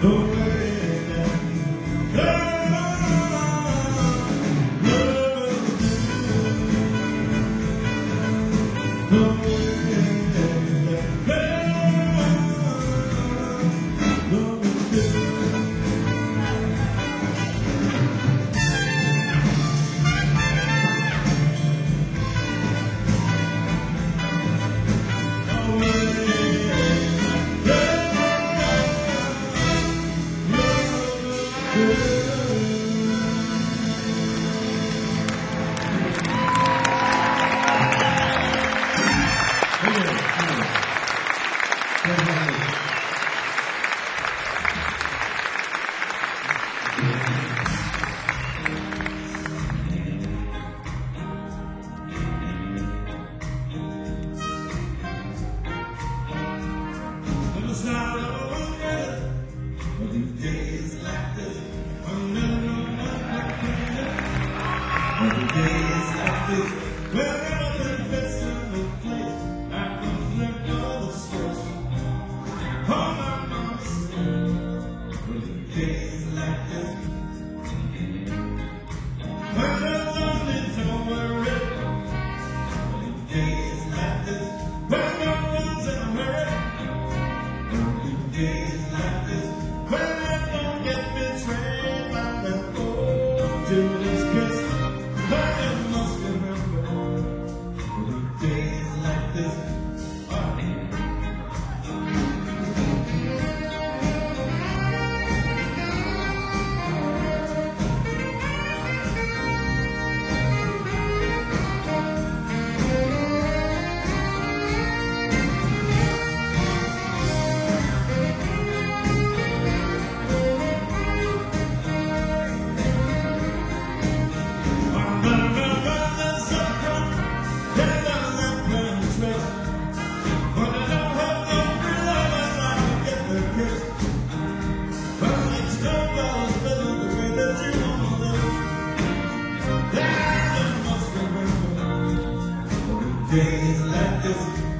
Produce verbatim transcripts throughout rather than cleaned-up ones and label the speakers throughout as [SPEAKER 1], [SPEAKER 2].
[SPEAKER 1] Days like this,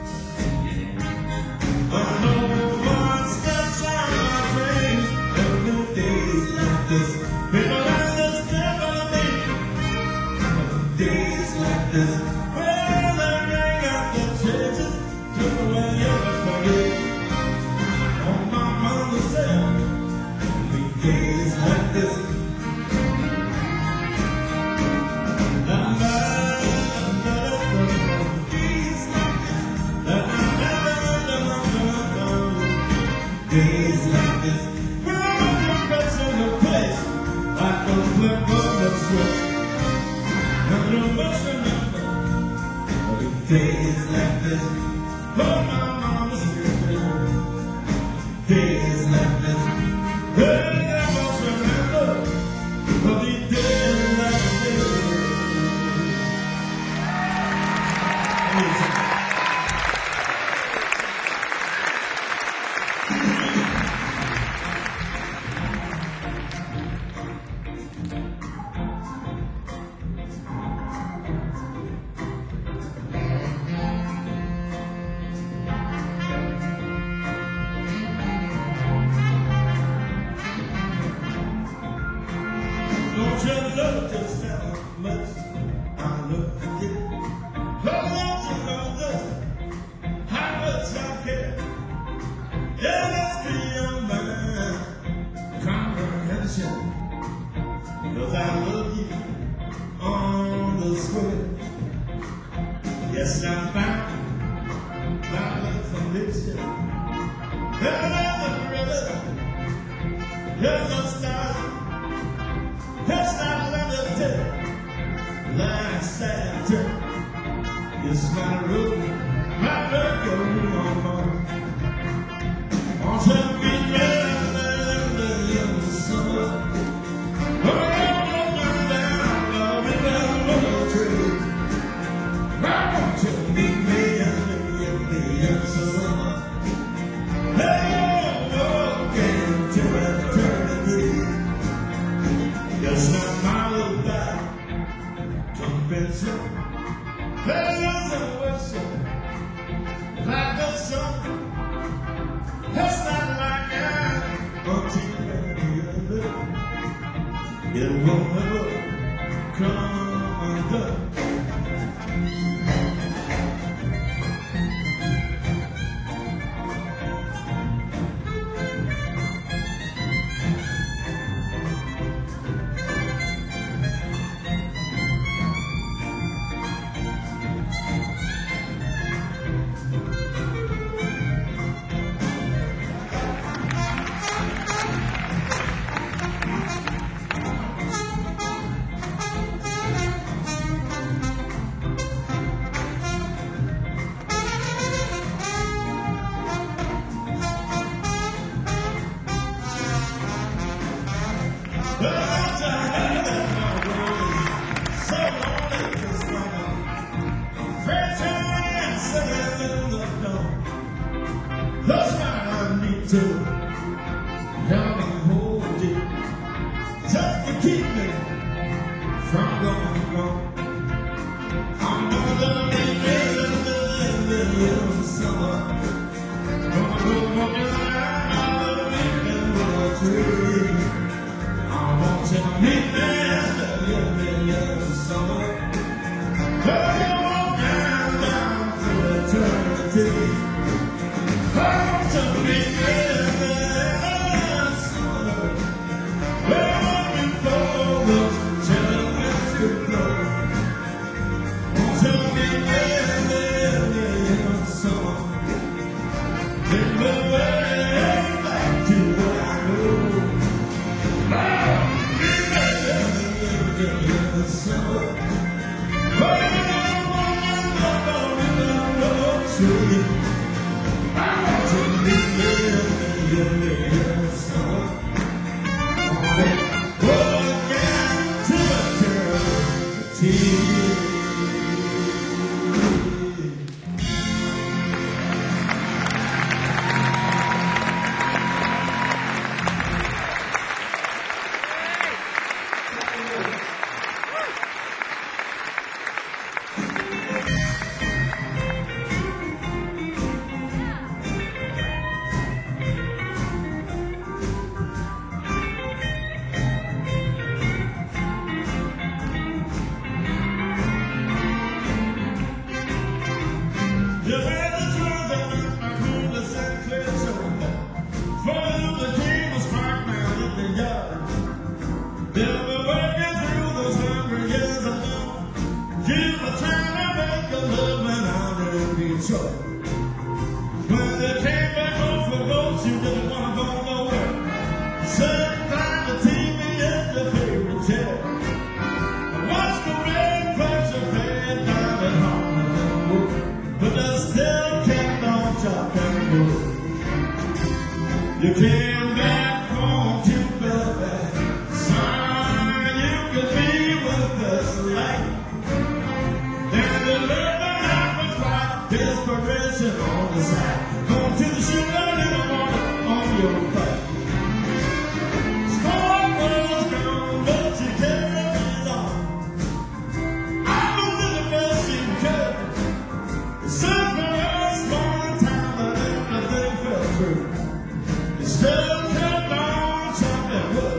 [SPEAKER 1] but no one steps on our trains. There are no days like this. People like this never meet. Days like this, well, they ring out the chances just the way everybody on my mother's said. Days like this. Days like this, we're on the best in the place, like those flip of the switch. None of us remember the days like this. Oh, my mama's here. Days like this, none of us remember the days like this. Don't you love just how much I love to get? Don't you know just how much I care? Yeah, that's beyond my comprehension. Cause I love you on the square. Yes, I found my conviction. You're the brother, you're the star. It's not limited, like Santa. It's my road, my Mercury on Mars. Won't you be better in the young summer? Oh, I'm down, love me down on the tree. I want you to meet me in the young summer. Hey, oh, okay, to eternity. it will never come undone. That's why I need to help and hold you, just to keep me from going wrong. I'm gonna live in the summer. Gonna go walking around in the tree. I want you to meet me in the summer. Gonna walk down to eternity. I want to be in the summer, long before those chills could blow. Want to be in the summer, in the way back to what I know. I'll be in the summer, but I don't want to tree. I want to live in the summer. Going down to eternity. You had the drums and my cool to set clear shoulder. For you the king was parked down in the yard. They'll be working through those hundred years alone. You were trying to make a living out of Detroit. When they came back home for votes, you didn't want to go nowhere. Sat down the T V at your favorite chair. And watched the rain crash your fade down at home. But I still kept on chopping wood. You came back home to Belfast. Son, you could be with us like. Then you learned that life was like desperation on the side. Going to the sugar in the morning on your bike. Small was gone, but you carried me along. I was in the best you could. Super small time, but everything fell through. You still kept on chopping wood.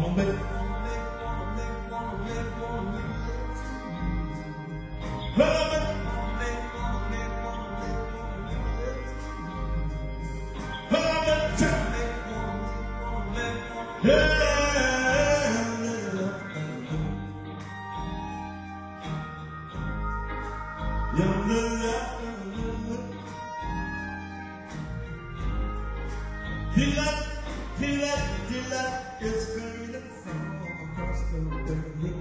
[SPEAKER 1] wanna make, wanna make, wanna make, wanna make, wanna make love to you. Wanna make, wanna make, wanna make, wanna make, wanna make love to you. Wanna make, wanna make, wanna make, wanna make, yeah. Young love, feel like, feel like, feel like it's fading from across the way.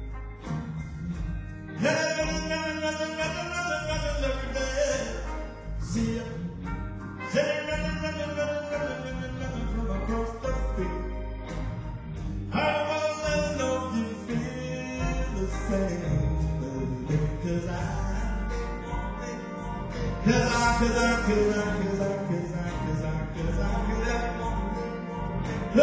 [SPEAKER 1] Another, another, another, another, another, another day. See ya. Say another, another, another, another, another from across the field. I wanna know if you feel the same, baby, 'cause I. Cause I, cause I, cause I, cause I, cause I, cause I, cause I, cause I, cause I, cause I, cause I, cause I, cause I, cause I, cause I,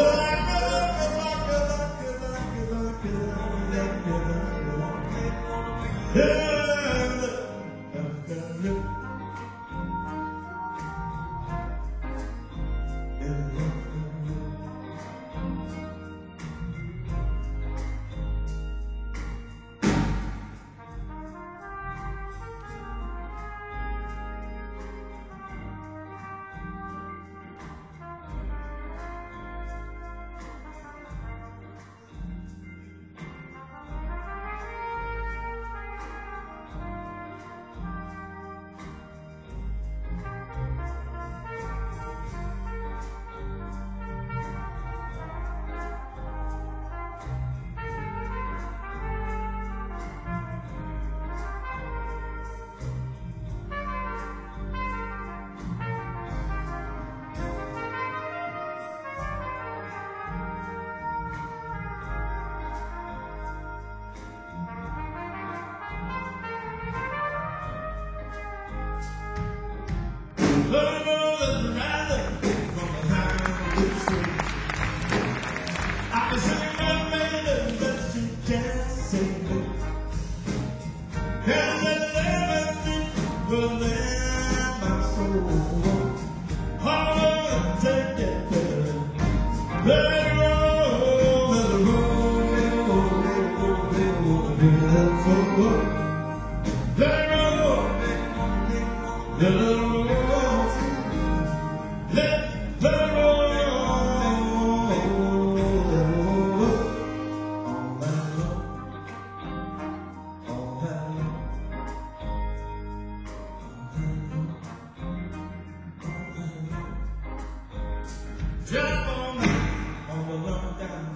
[SPEAKER 1] Jump on me, on the long down.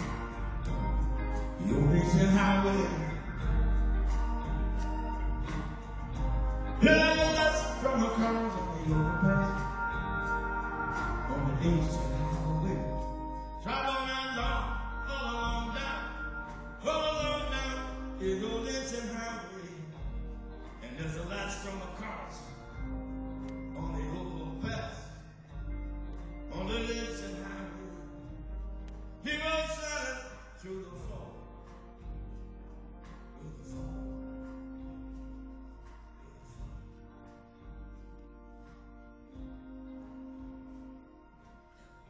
[SPEAKER 1] You're reaching highway. Hear the lights from the cars on the overpass. On the eastern highway. Travel that long, all along down. All along down is your Lincoln highway. And there's the lights from the cars on the overpass. On the Lincoln highway, people selling through the fall, through the fall, through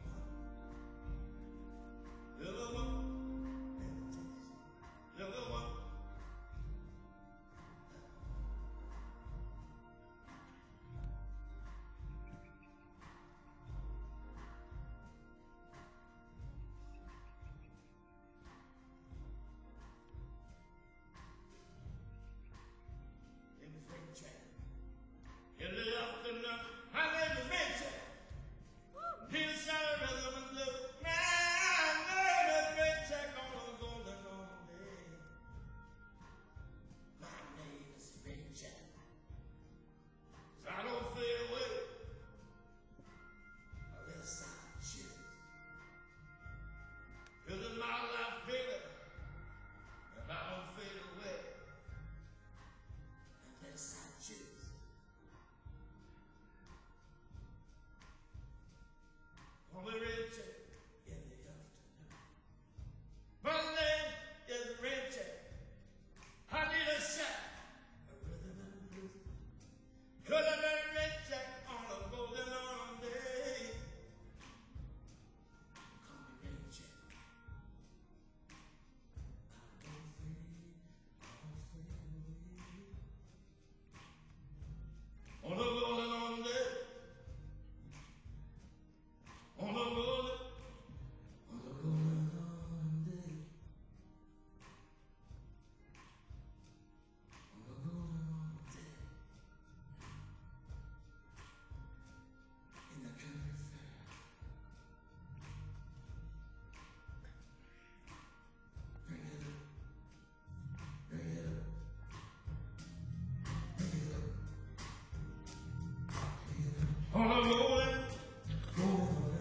[SPEAKER 1] on a rolling, rolling.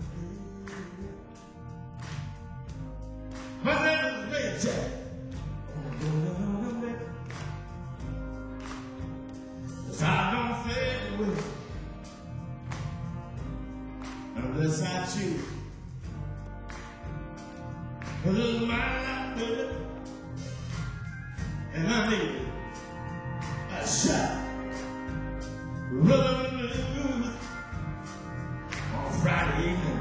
[SPEAKER 1] My name is Ray Jack. Cause I don't fade away unless I choose. A little mind like that, and I need a shot. Rolling the blues on Friday evening.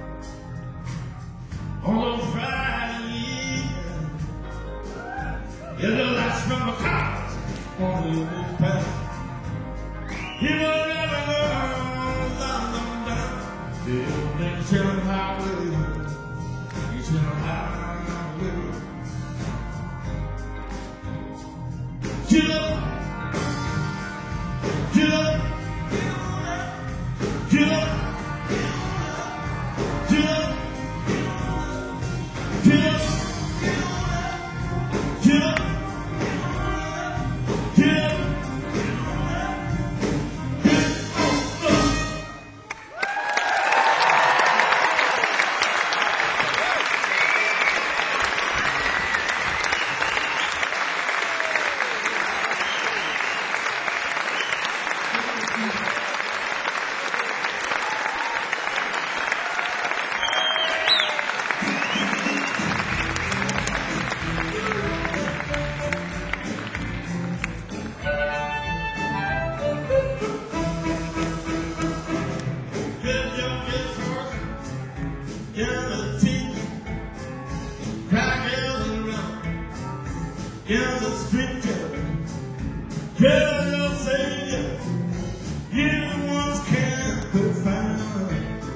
[SPEAKER 1] On a Friday evening, yellow lights from the cars on the path. You know never know, down, down, down. Still been telling highway, you tell highway. Get up, get up, get up, get up, get up, get up, get up. You're the stranger, you're no savior, you once can't be found.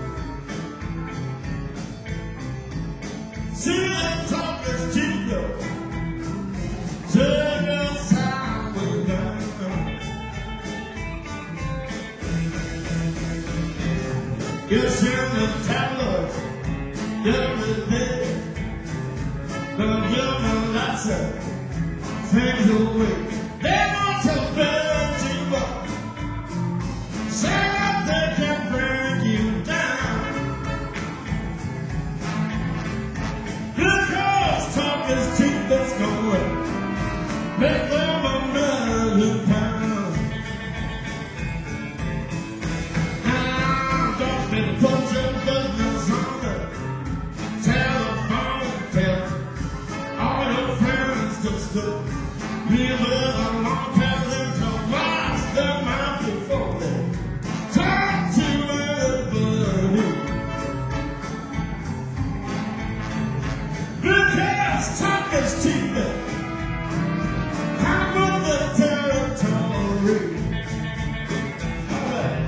[SPEAKER 1] See that talk is cheaper, turn your sound way down. You're seeing the tabloids every day, but you're my lesson. Things away. They want to build you up, so that they can bring you down. Because talk is cheap, that's going make them a million pounds. Now don't be put your business on the telephone, tell all your friends to stop. We live a long time to watch the mouth before they talk to everybody. Because talk is cheap. I'm on the territory. All right.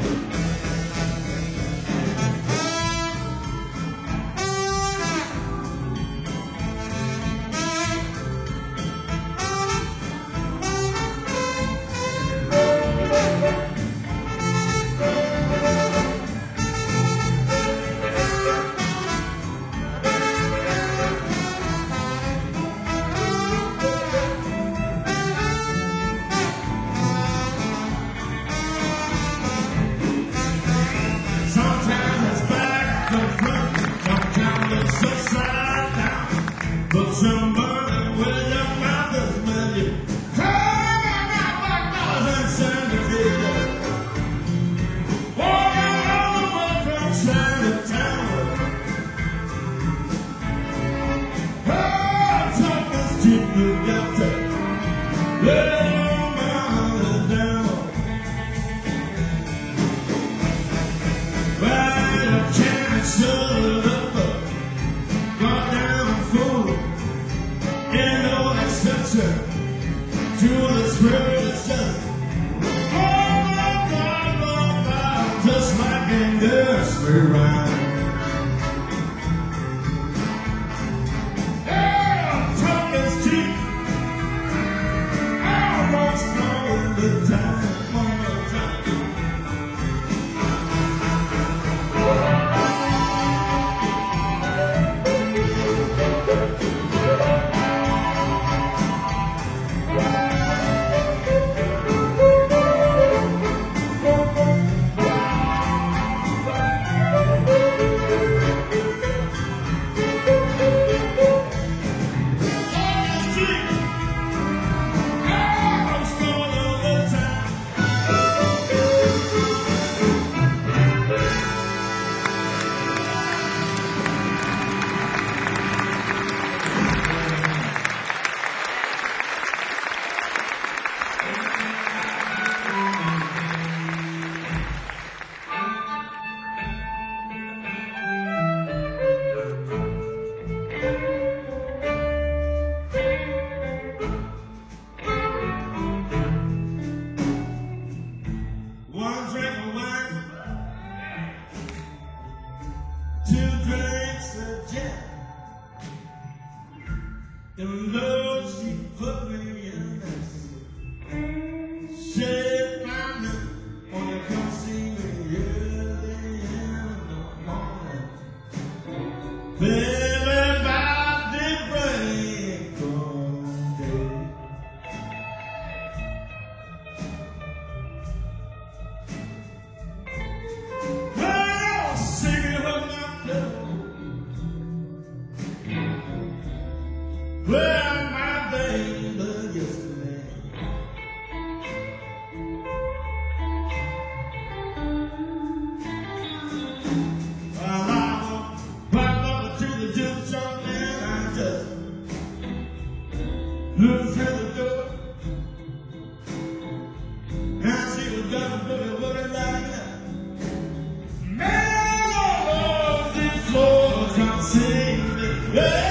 [SPEAKER 1] And Lord, she put me in this. Shake my hand, wanna come see me early in the morning. Baby, by the break of day. Well, singing with my pillow. Well, my baby yesterday. Well, I walked over to the juke joint and I just looked through the door. And she was gonna boogie woogie like that. Man, all the floor can't see me. Yeah.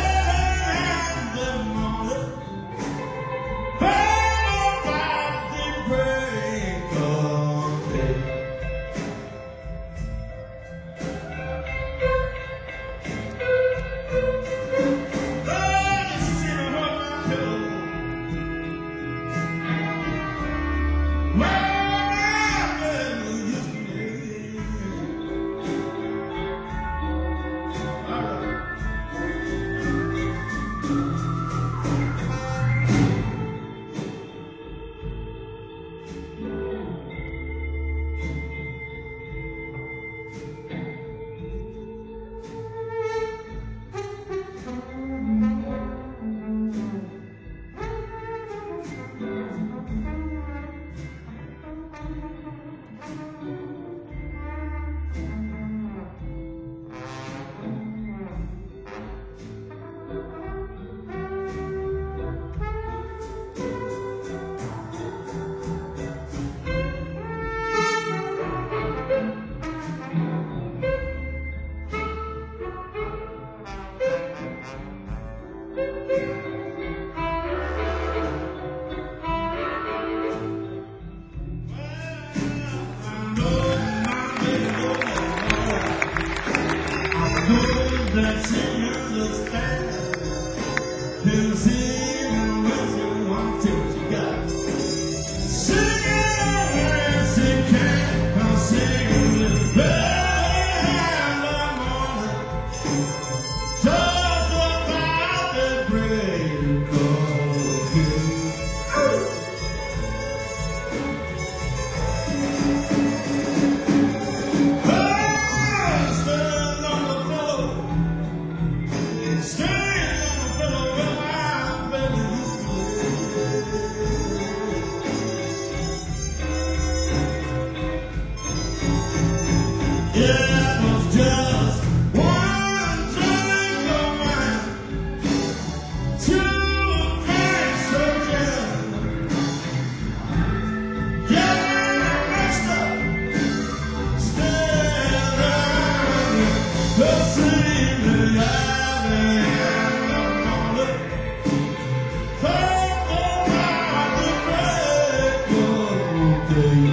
[SPEAKER 1] That you understand, can see what you want to, you got. Sing it as you can, I'll sing it in the morning. Just about the break of day. Yeah, it was just one drink of wine, two pints of gin. Yeah, I messed up, still around the sleeping alley in the morning. Talk about the break of day.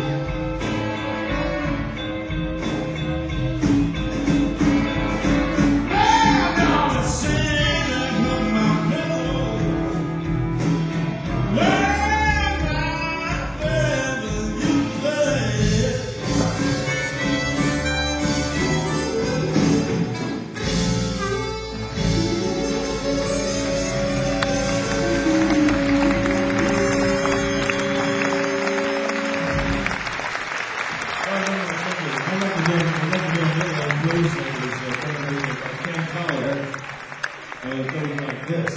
[SPEAKER 1] And it goes like this.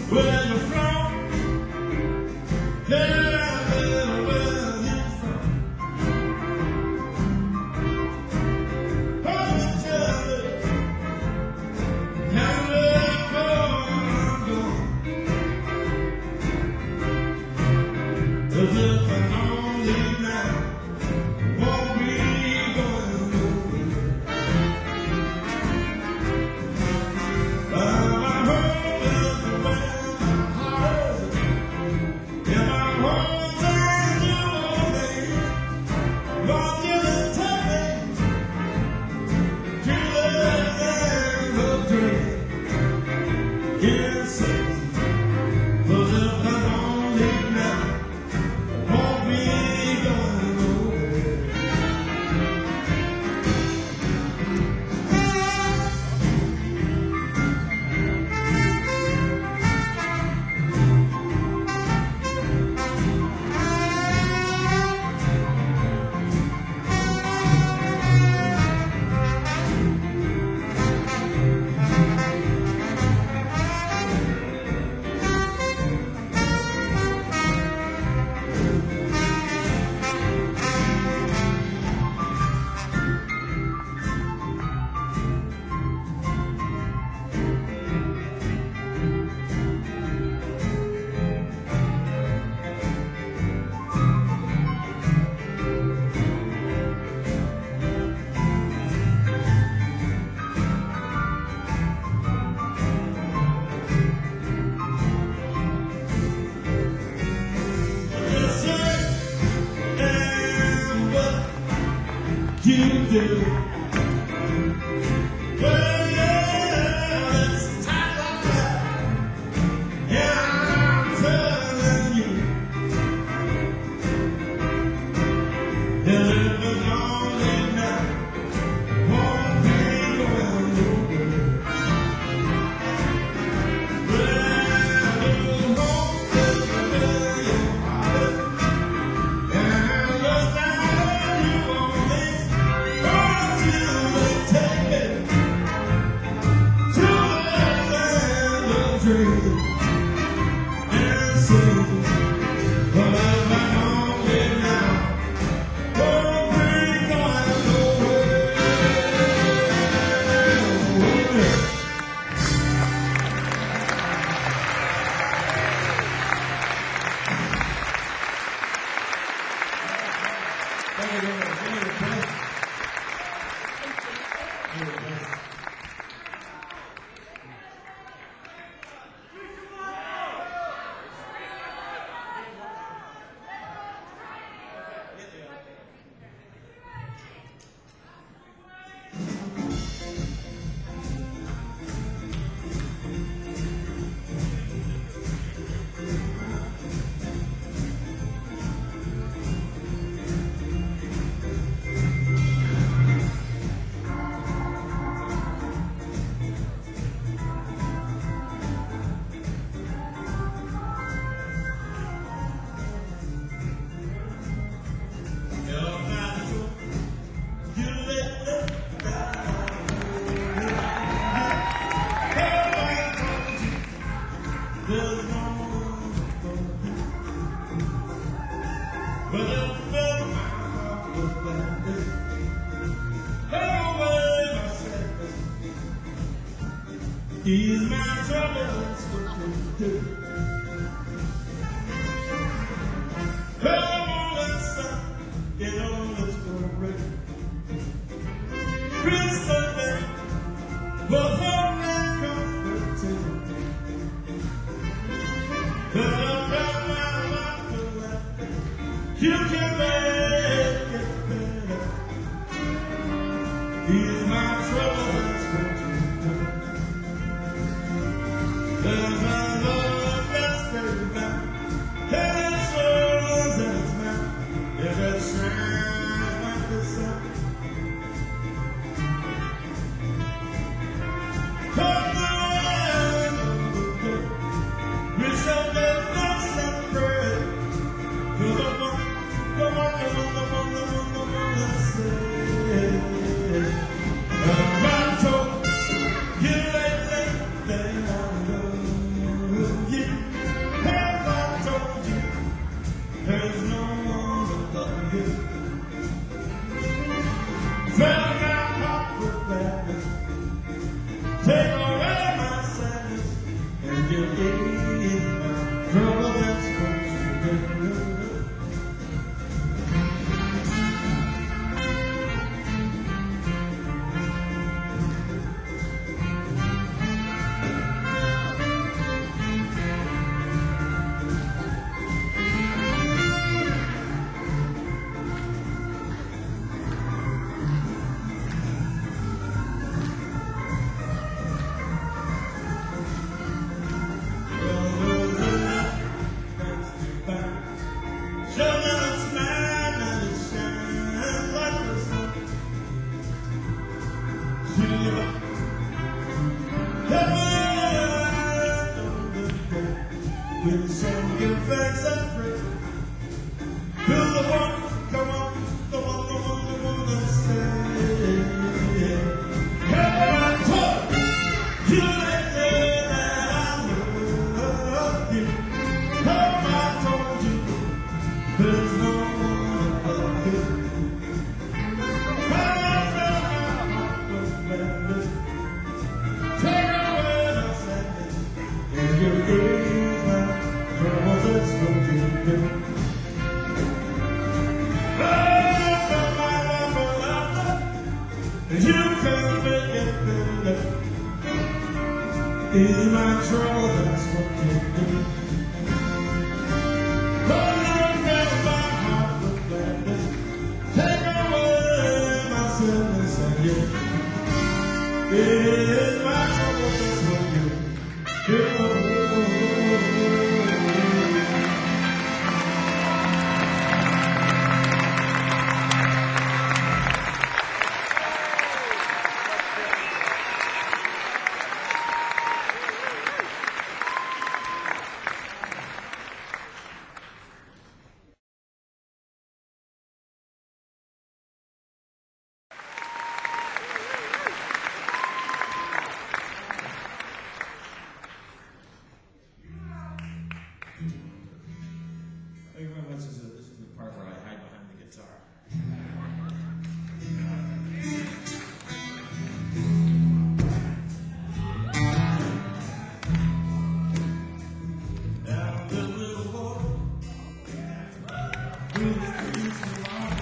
[SPEAKER 1] Where you from? Tell me where you from. Oh, tell me, tell me where I'm going. 'Cause if I'm only now, won't be going nowhere. I'm home in the way my heart is. In my home's and you only. Lord, you take me to the land of dreams. Yes, yes. 'Cause if I'm only now, won't be going nowhere. You do. Well, yeah, it's time like that. Yeah, I'm telling you. You're living only now. Won't be going nowhere. Well, you're home is where your heart is. And you're standing you on this. Won't you take me to the land of dreams? And sing, but I'm only now, won't be going nowhere. Thank you very much. Thank you very much. Thank you very much. He's my trouble, that's what you do. Come on, let's stop, get on, let's go break. Christopher, but home and comfort too. But I'm proud my life to laugh. You can make it better. He's my trouble, that's what you do. There's a love that's very bad. And it's yours and it's mine. If it shines like the sun. Come on, we shall live nice and pray. Come on, come on, come on, come on, come on, come on, let's say. And I told you lately that I love you. is my trouble that's what you do. With some good facts and free. Who's the one, the one, the one, the one, the one that says, come on, talk. You let me that I love you. Come on, told you, there's no one above you. Come on, tell my heart was bad. Take away my sadness in your ears. That's what you do. Oh, my love, you can make it better. Is my trouble, that's what you do. Oh, Lord, make my heart look gladness. Take away my sadness and you. Is my trouble, that's what you do. This is, a, this is the part where I hide behind the guitar. Down the little walk, through the streets along.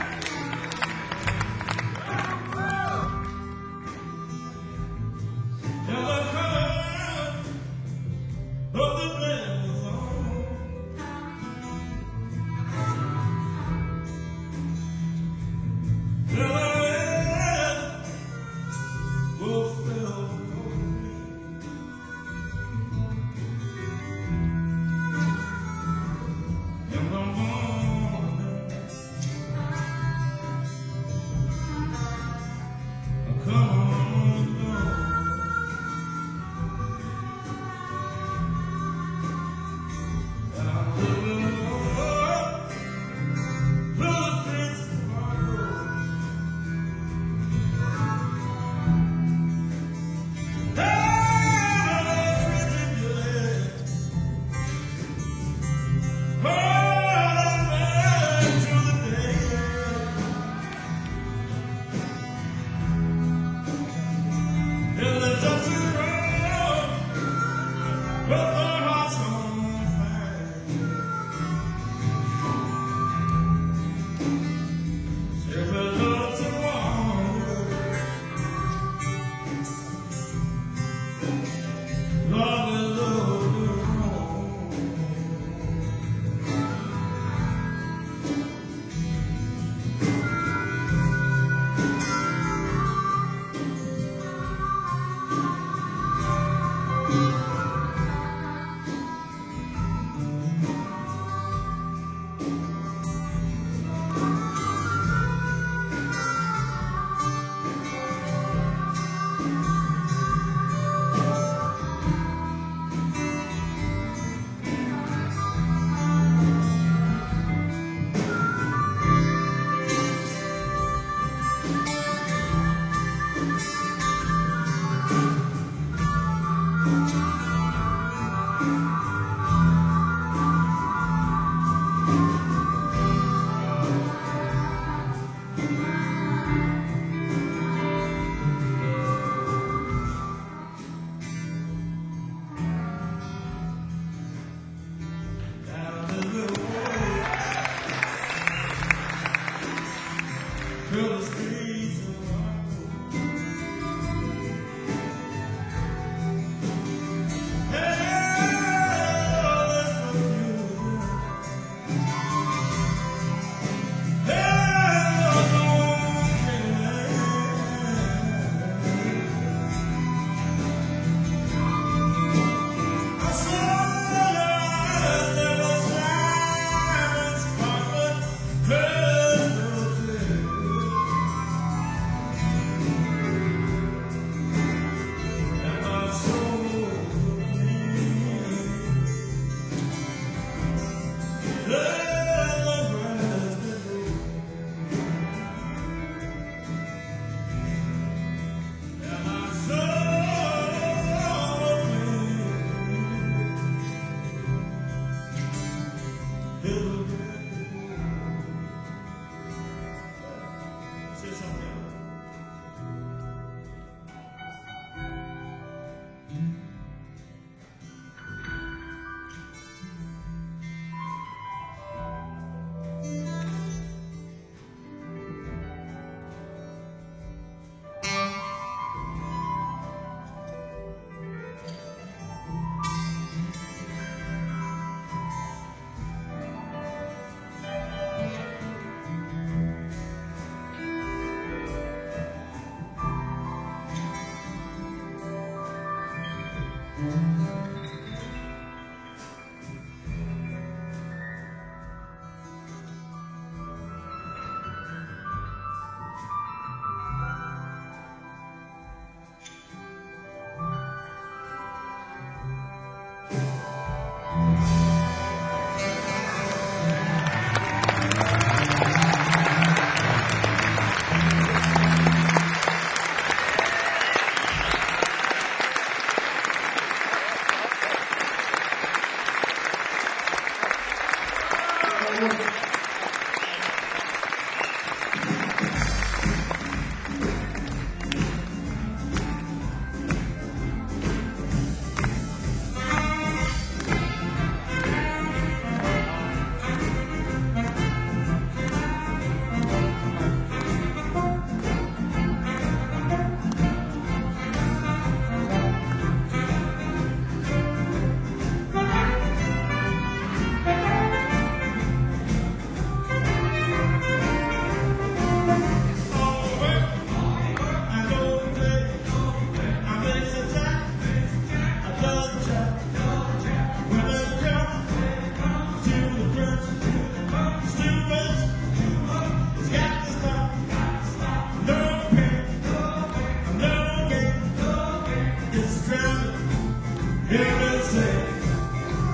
[SPEAKER 1] Now the color of the band was on.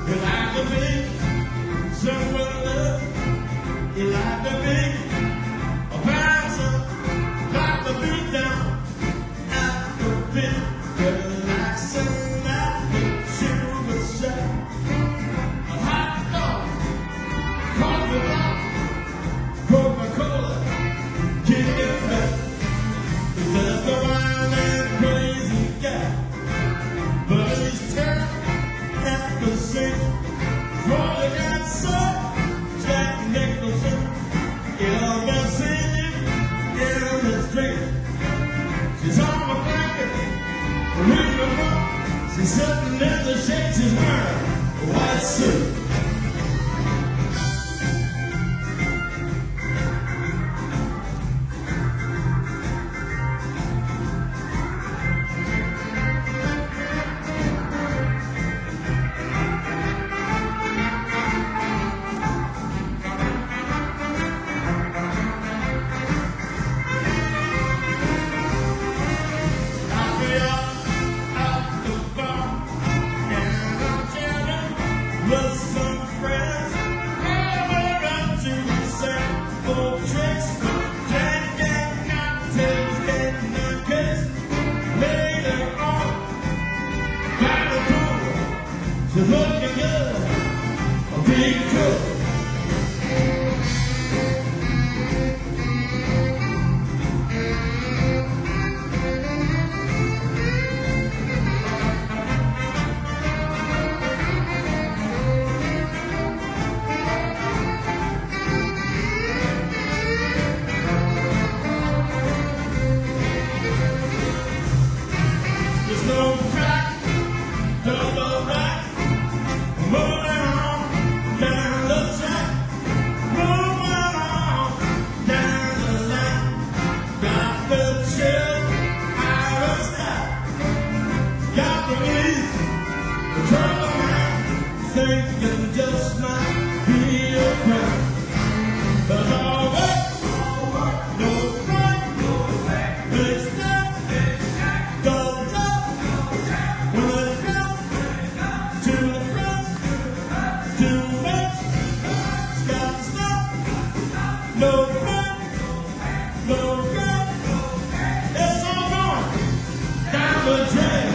[SPEAKER 1] You like to be someone else. You like to be a bouncer, like to be down at the pit, relaxing at the sugar shack. A hot dog, coffee block, Coca-Cola, kicking back. He's just a wild and crazy guy, but he's turning at the sink. Rolling out some Jack Nicholson, Elvis singing in his drink. She's on my blanket, reading a book. She's sitting in the shade, she's wearing a white suit. With some friends, all around to the same old tricks, drinking cocktails, getting a kiss. Later on, by the pool, she's looking good, a big cook. No crack, double rack, moving on down the track, moving on down the line. Got the chill out of style, got the release, the trouble man, thinking just might be a crime. There's always no crack, big step, double drop. When it comes to the front, too much, stop, stop, no fun, no good, it's all going down the drain.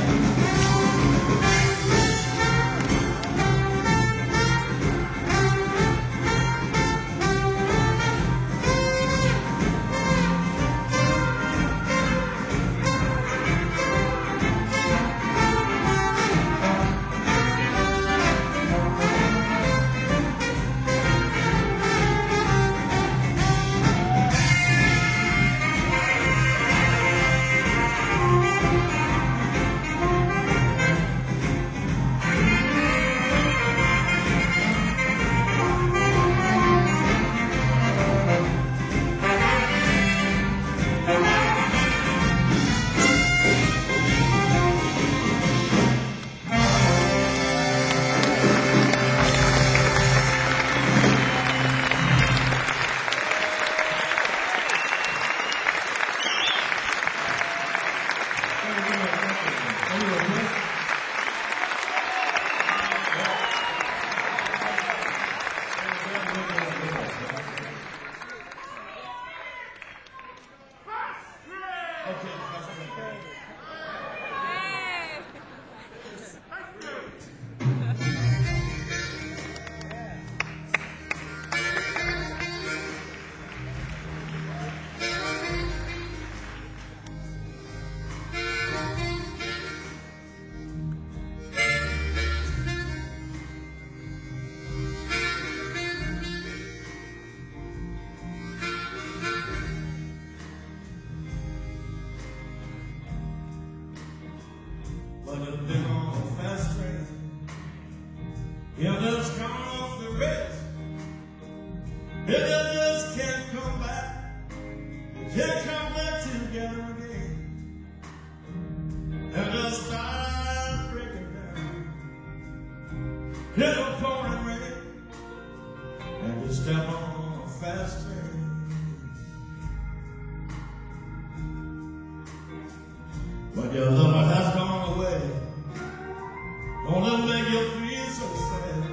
[SPEAKER 1] Okay, that's okay. But you've been on a fast train. You just come off the rails. You just can't come back. You can't come back together again. And just start breaking down. Hit a pouring rain. And you step on a fast train. But your lover has gone away. Don't let it make you feel so sad.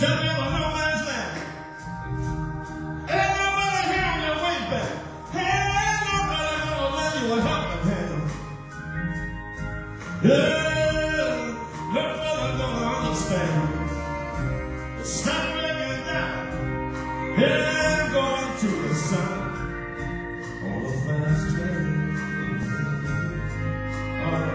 [SPEAKER 1] Stepping in no man's land. Ain't nobody here on your way back. Ain't nobody gonna lend you a helping hand. Yeah, nobody gonna understand. But stop breaking down. Yeah, going to the sun on the fast train. All right.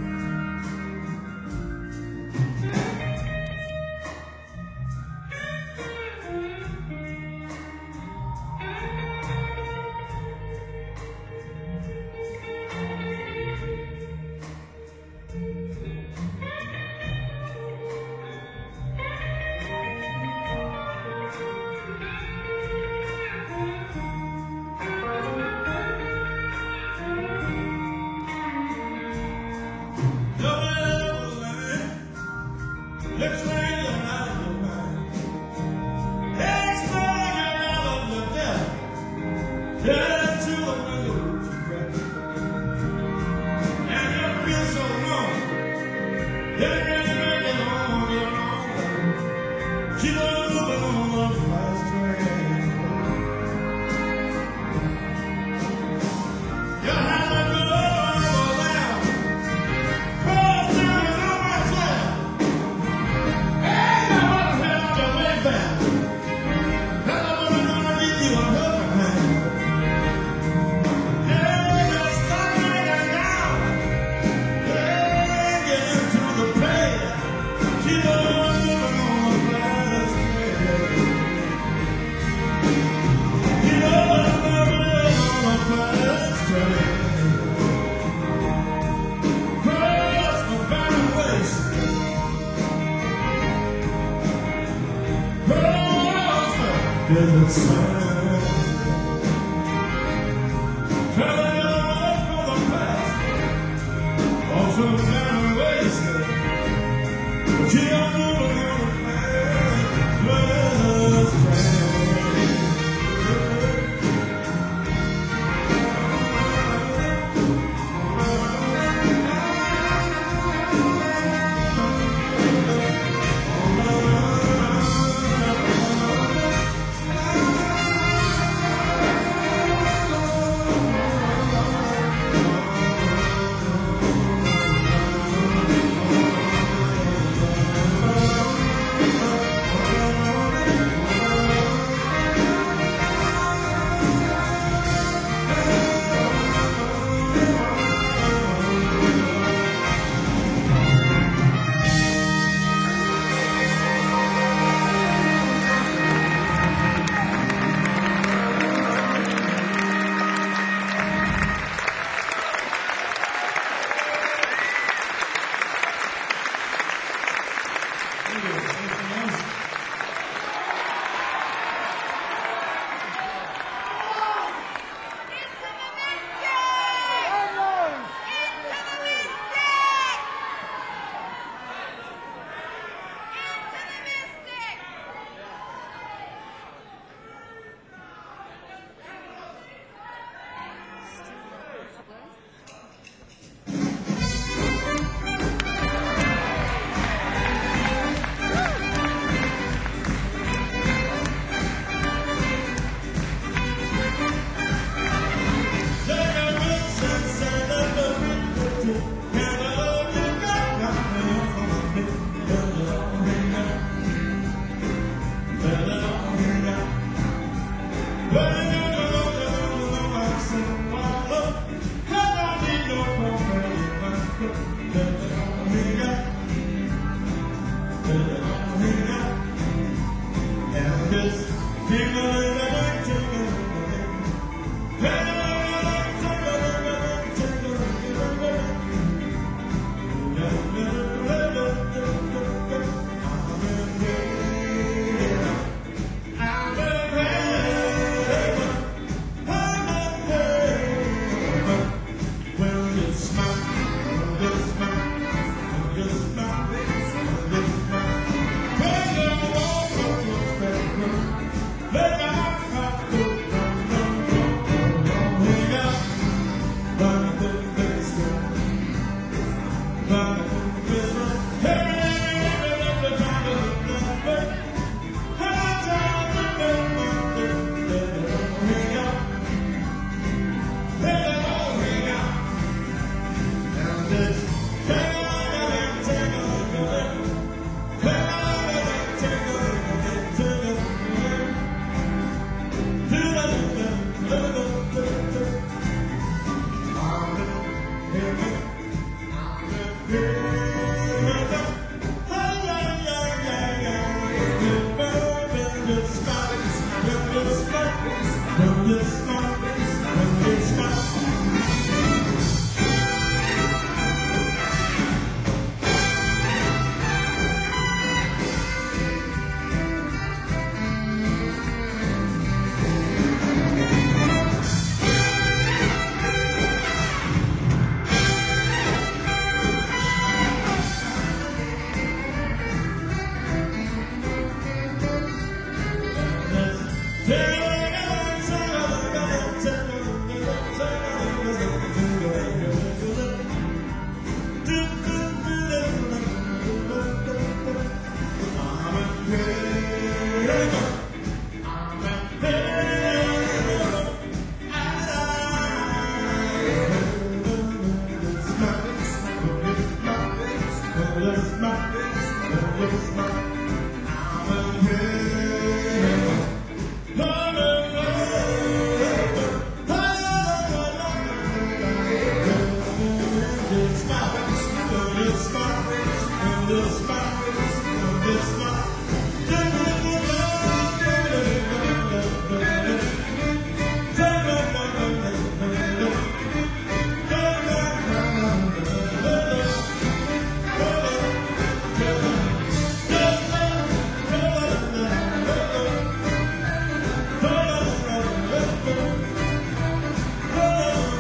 [SPEAKER 1] Let's bring it out of your mind. Let's bring it out of your death. Yeah, to the road you got. And you feel so long. Yeah, you make it on your own. Keep on moving on the fast train. You have a good over there. Cross down and on my trail. There's a sign telling you what for the past, also kind of wasted, but you don't know what you're the past.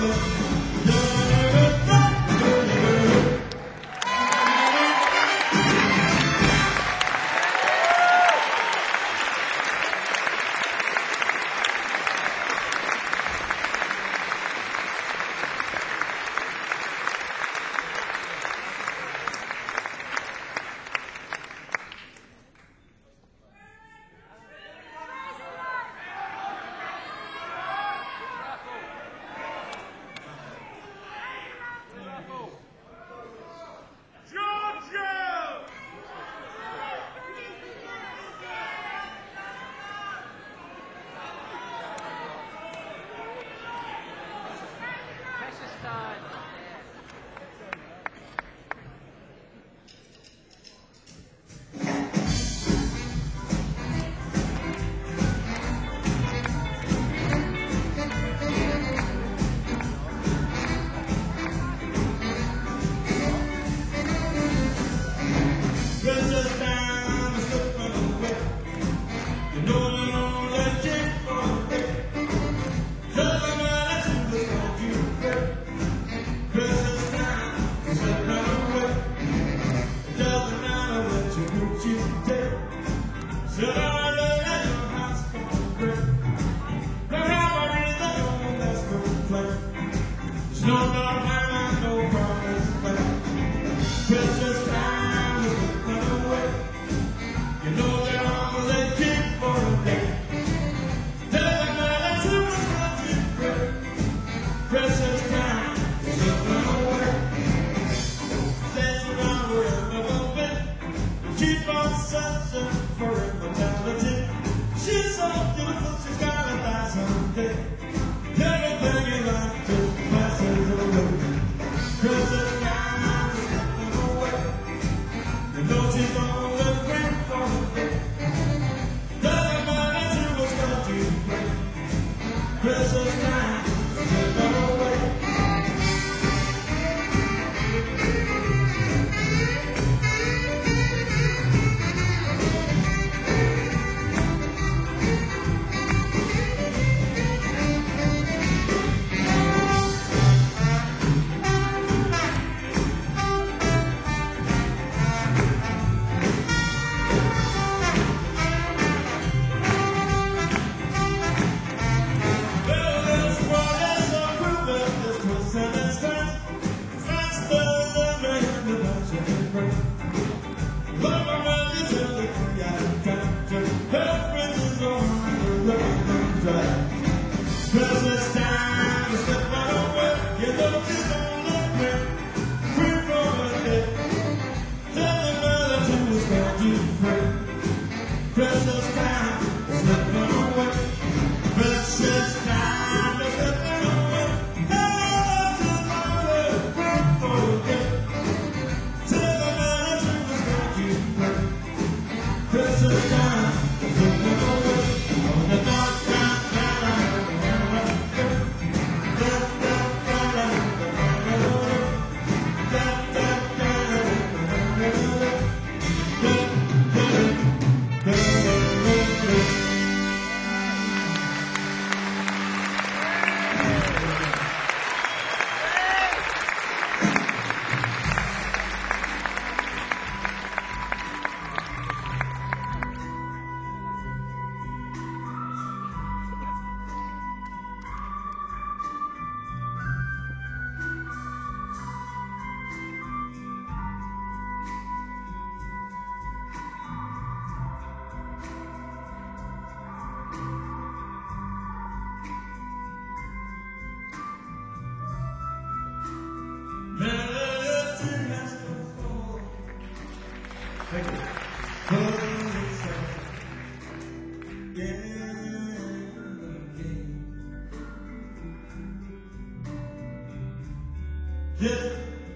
[SPEAKER 1] Yes,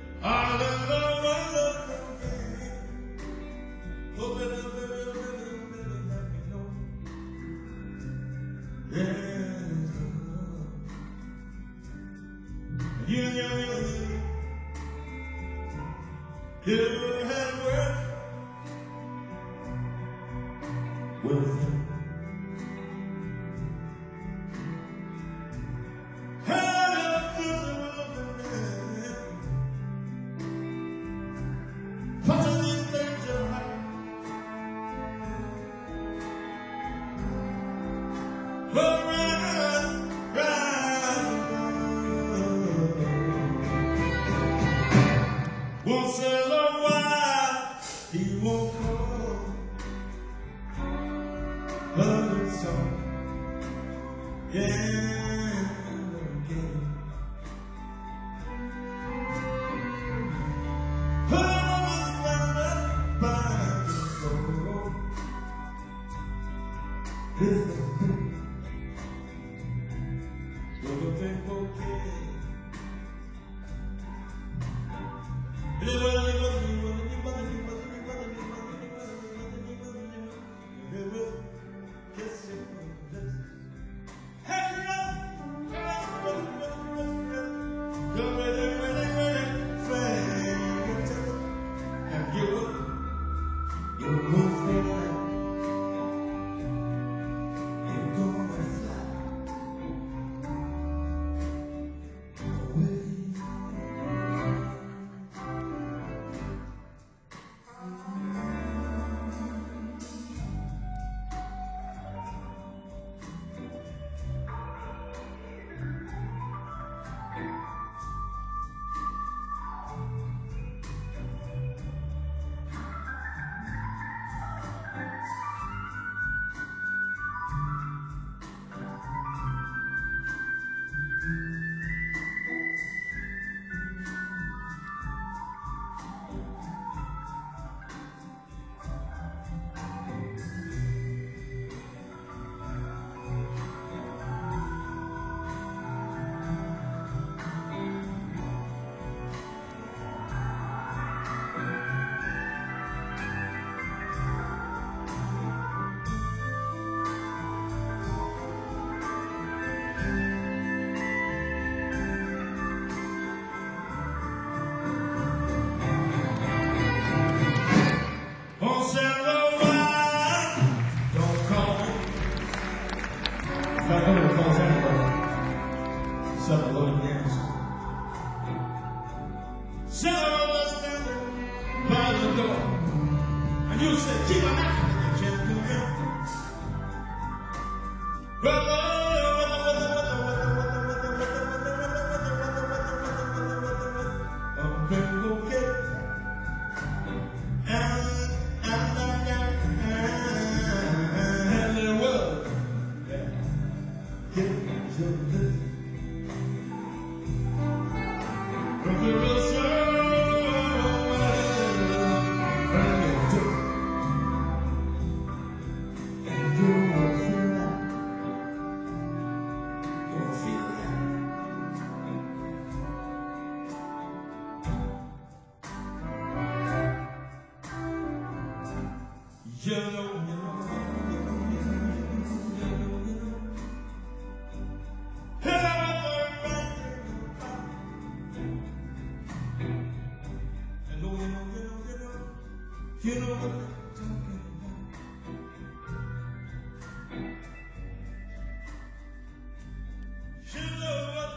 [SPEAKER 1] I live a wonderful day. Oh, really, really, really, really let me know. Yes, you, you, you, you had worked with him. Had a physical You're ready, ready, ready, flag. And you, you will feel like you're gonna fly away. I don't know what calls anybody. Seven loaded games. Seven of us standing by the door. And you said, keep on knocking and you can't come in. Brother, I'm okay. And I'm not and it was. Get your lips from the real and you will feel that. You'll feel that. You know, you know, you know, you know, you know, you know. You know what I'm talking about. You know what?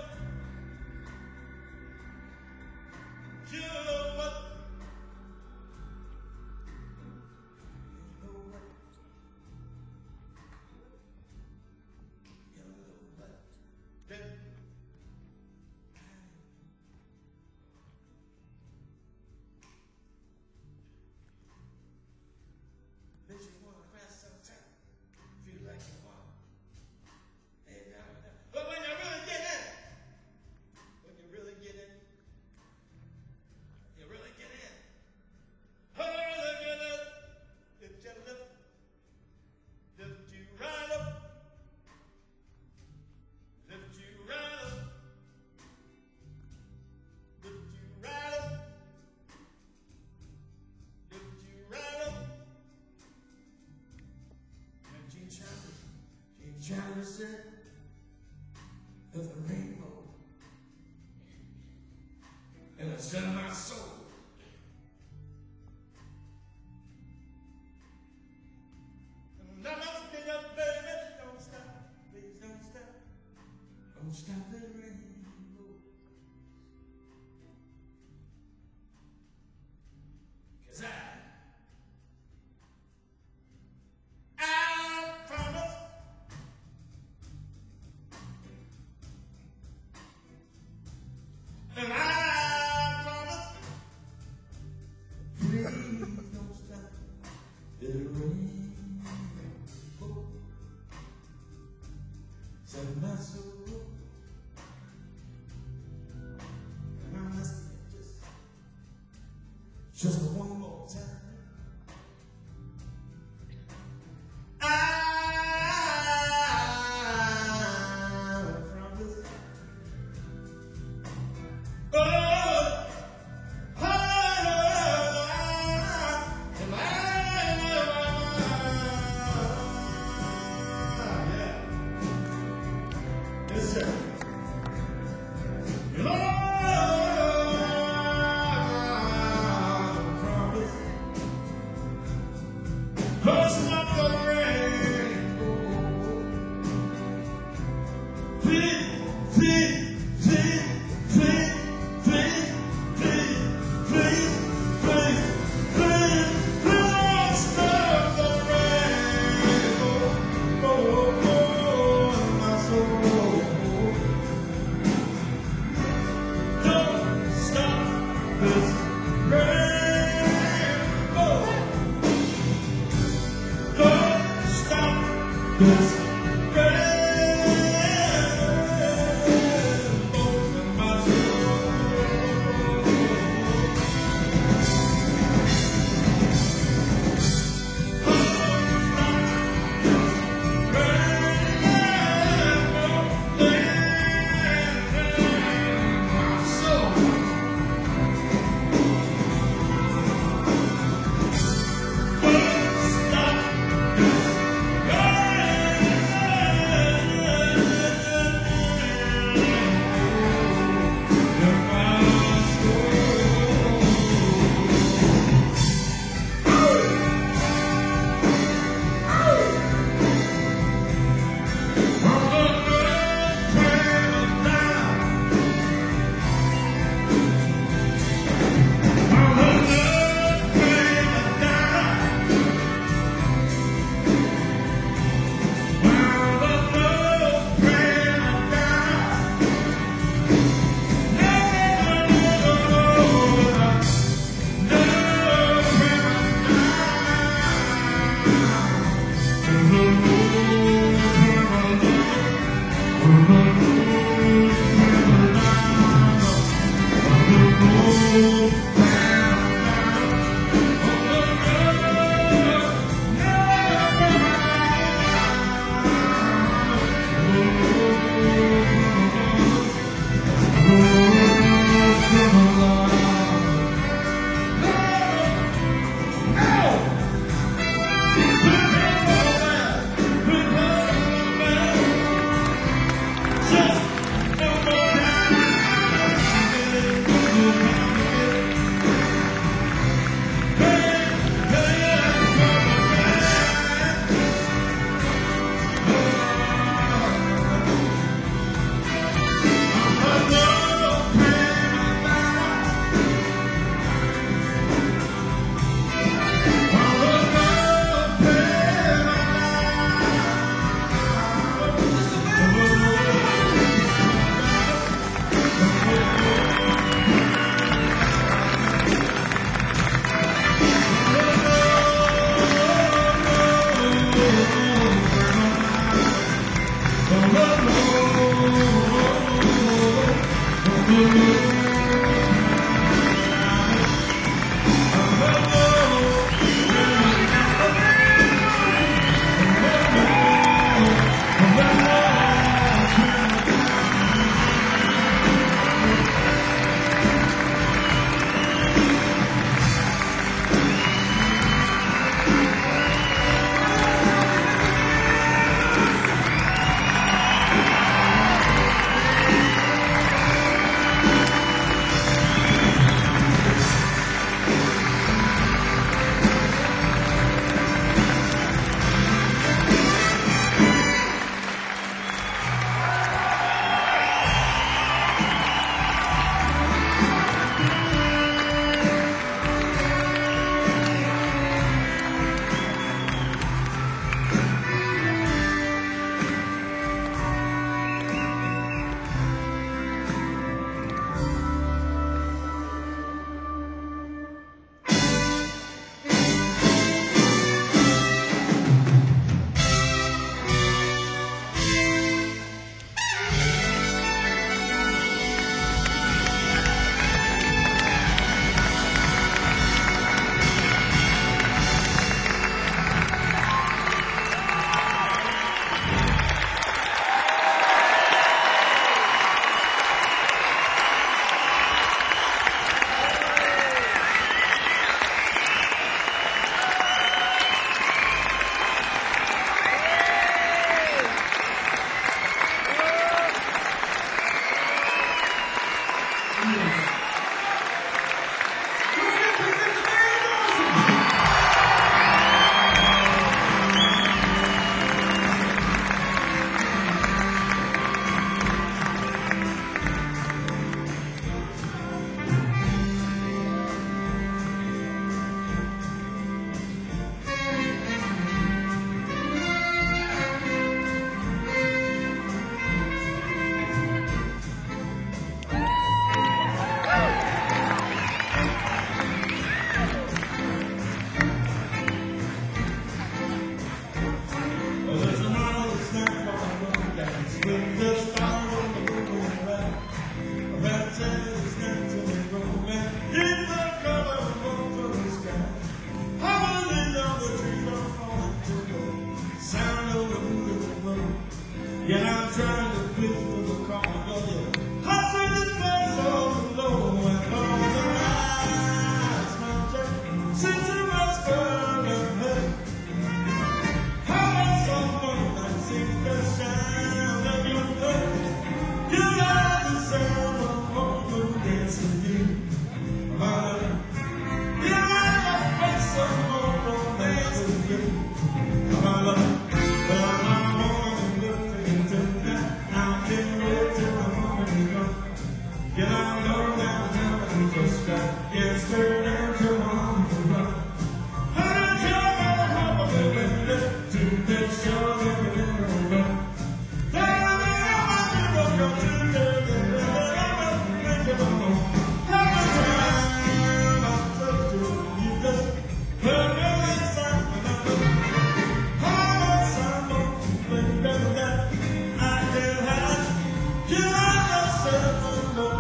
[SPEAKER 1] You know what? You know what? You know what? Then makes you want to crash sometime. Feel like you want. Hey, now and now. But when you really get in, when you really get in, you really get in. Oh, look at it. Lift your lift. Lift you right up. Lift you right up. Lift you right up. Lift you right up. Gene Chandler, Gene Chandler said, there's a rainbow in the center of my soul. And I must be up, baby. Don't stop, please don't stop. Don't stop the rainbow. 'Cause I And I promise, please don't stop the rainbow. Set my soul, and I'm asking you just, just one more time. Yes, sir. You know this rainbow. Don't stop this rainbow in my soul. Yeah, I'm trying to push to the corner. I see the face on the low and all the lights matter. Since you must burn your head, how about someone that seems the shine of your face? You are the sound of hope who dance with you. But you are the face of hope who dance with you. But yeah, I know that time is just that. Yes, turn and come on the run. I come on the window to make sure that we're in the run. Then I'm going to go to the window and I'm going to make it alone. Every time I touch you, you just put me inside another. How much I know to play better that I can have. You are yourself alone.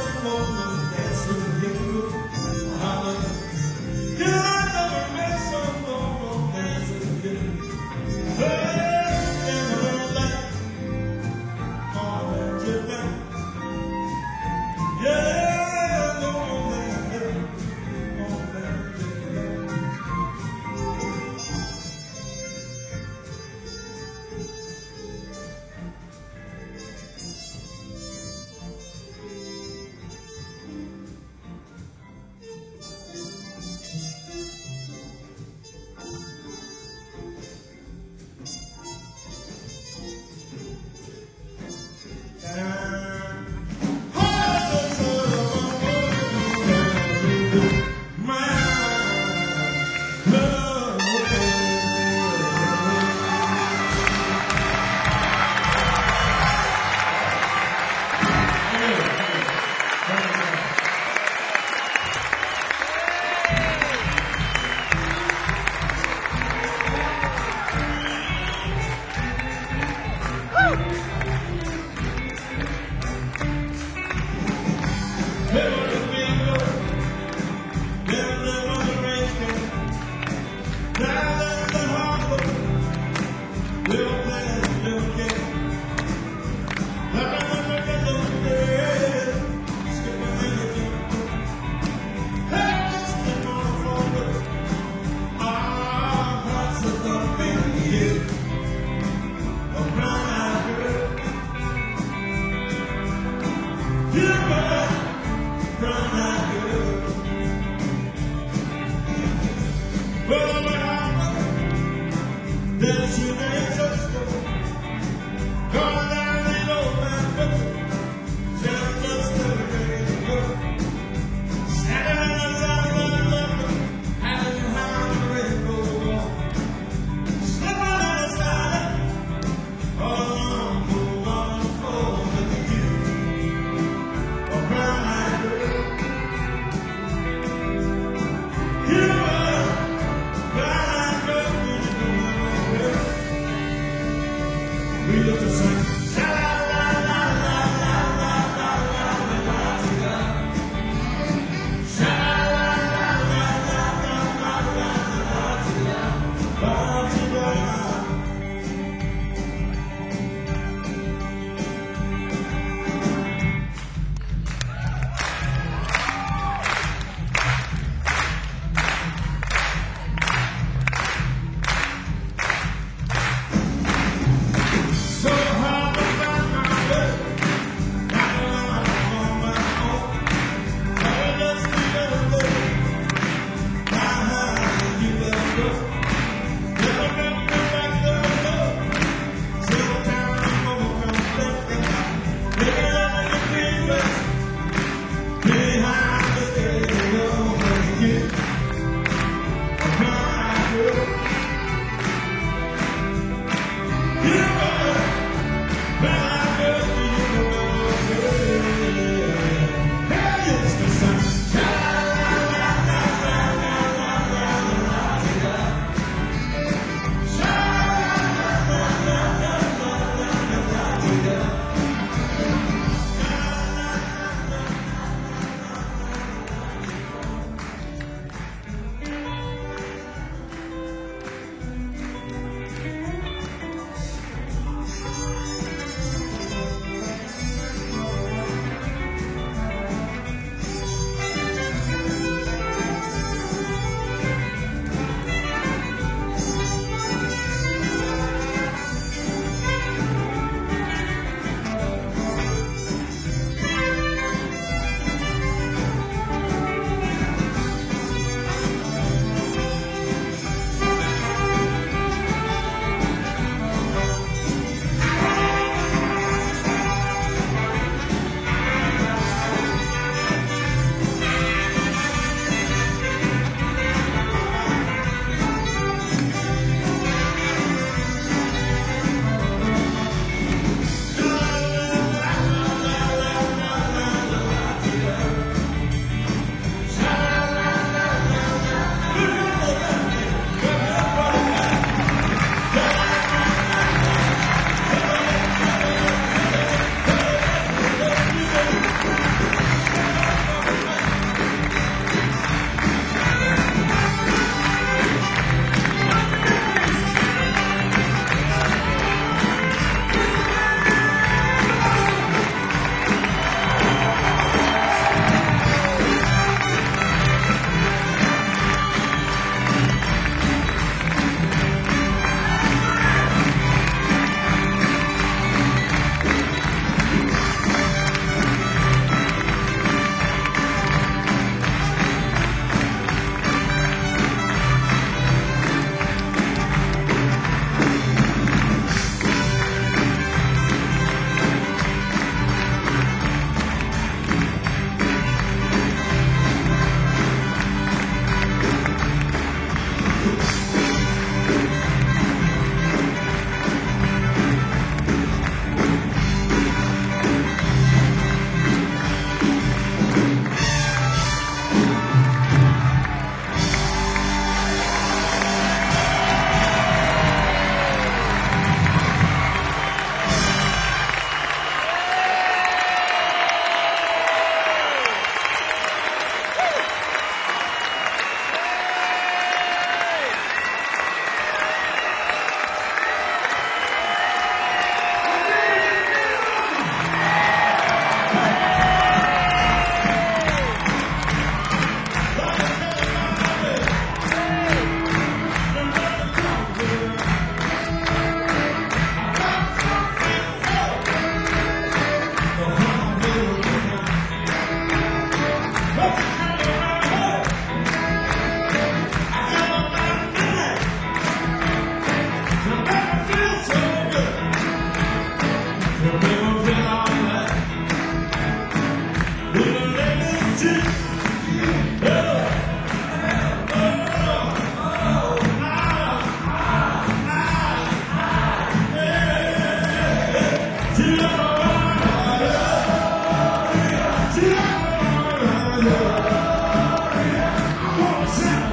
[SPEAKER 1] Yeah, I never met someone.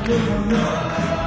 [SPEAKER 1] live on love.